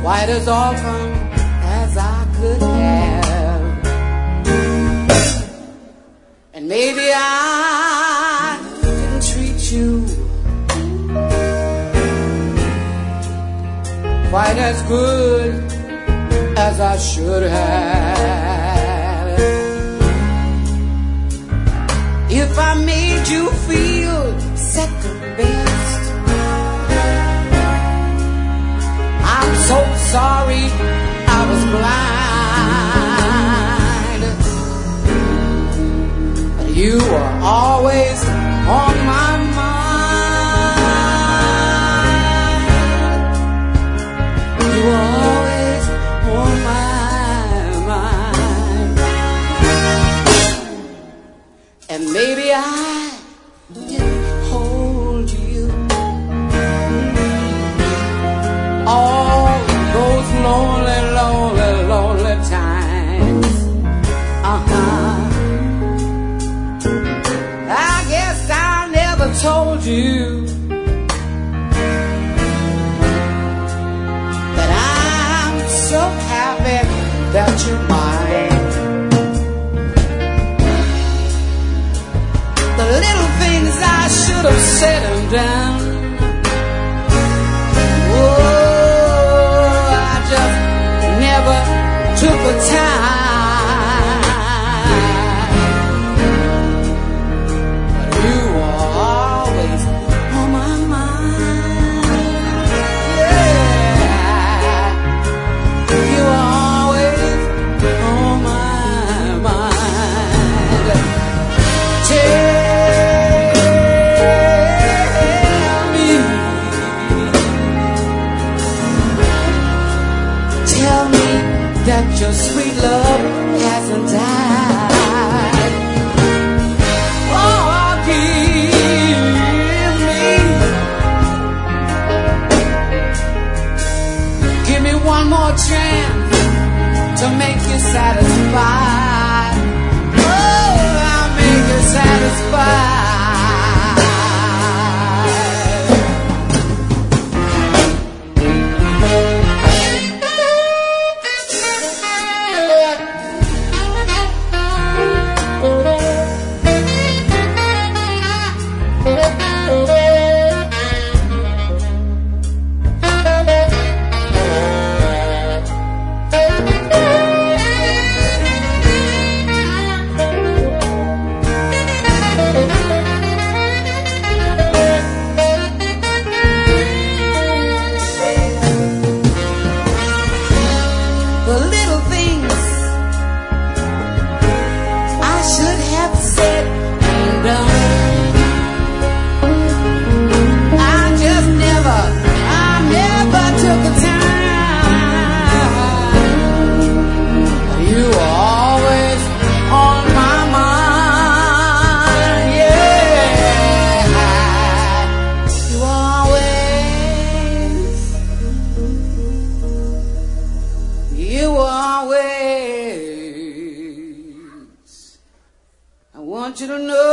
quite as often as I could have. And maybe I didn't treat you quite as good as I should have. If I made you feel second best, I'm so sorry I was blind. But you were always on my mind. You were always on my mind. And maybe I didn't hold you all those lonely, lonely, lonely times. I guess I never told you that I'm so happy that you're mine. The little things I should have said and done, oh, I just never took the time. But you were always on my mind. Yeah, you were always on my mind. Tell me that your sweet love hasn't died. Oh, give me one more chance to make you satisfied. Oh, I'll make you satisfied. I want you to know